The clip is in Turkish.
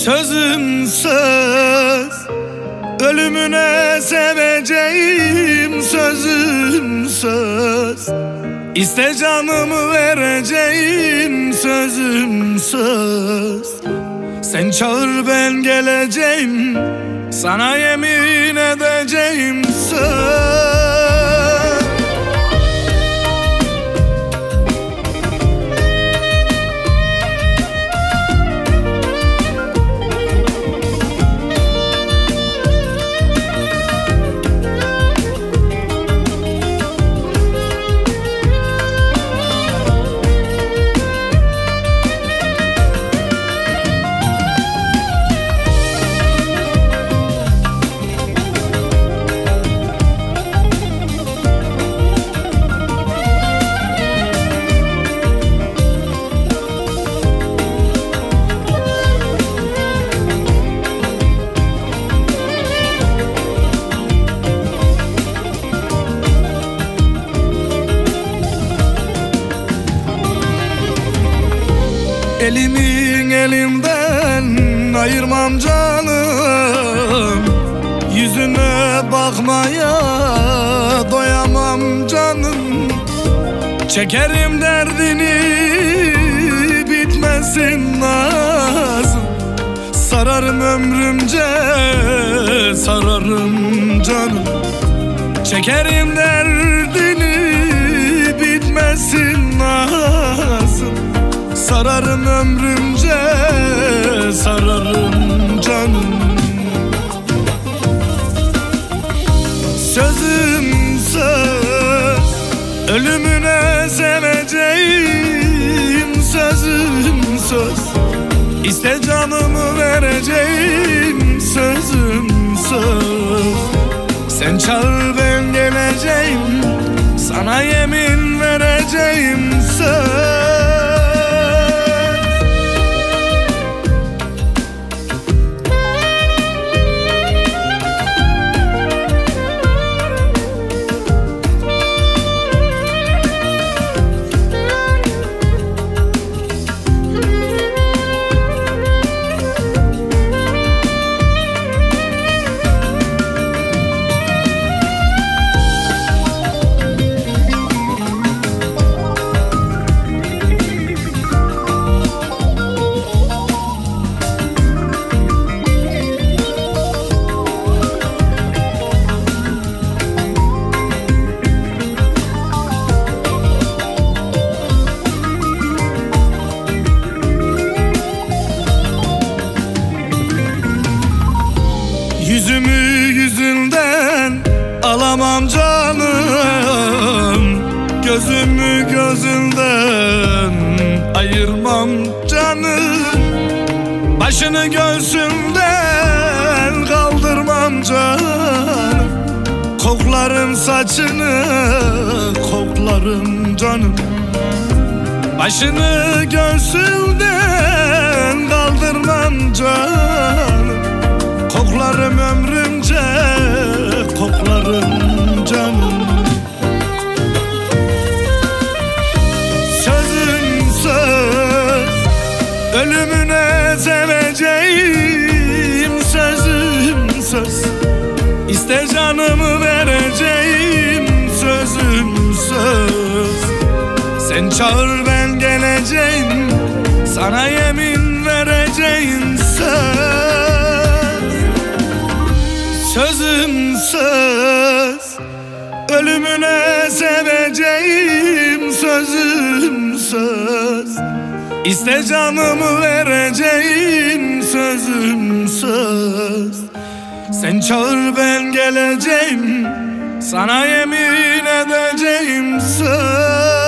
Sözüm söz, ölümüne seveceğim. Sözüm söz, İste canımı vereceğim. Sözüm söz, sen çağır ben geleceğim. Sana yemin edeceğim söz. Elimin elimden ayırmam canım. Yüzüne bakmaya doyamam canım. Çekerim derdini, bitmesin nazım. Sararım ömrümce, sararım canım. Çekerim derdini, bitmesin nazım. Sararım ömrümce, sararım canım. Sözüm söz, ölümüne seveceğim. Sözüm söz, İste canımı vereceğim. Sözüm söz, sen çağır ben geleceğim. Sana yemin vereceğim söz. Yüzümü yüzünden alamam canım. Gözümü gözünden ayırmam canım. Başını göğsümden kaldırmam canım. Koklarım saçını, koklarım canım. Başını göğsümden kaldırmam canım. Koklarım ömrümce, koklarım canım. Sözüm söz, ölümüne seveceğim. Sözüm söz, İste canımı vereceğim. Sözüm söz, sen çağır ben geleceğim. Sana yemin vereceğim söz. Sözüm söz, ölümüne seveceğim. Sözüm söz, İste canımı vereceğim. Sözüm söz, sen çağır ben geleceğim. Sana yemin edeceğim söz.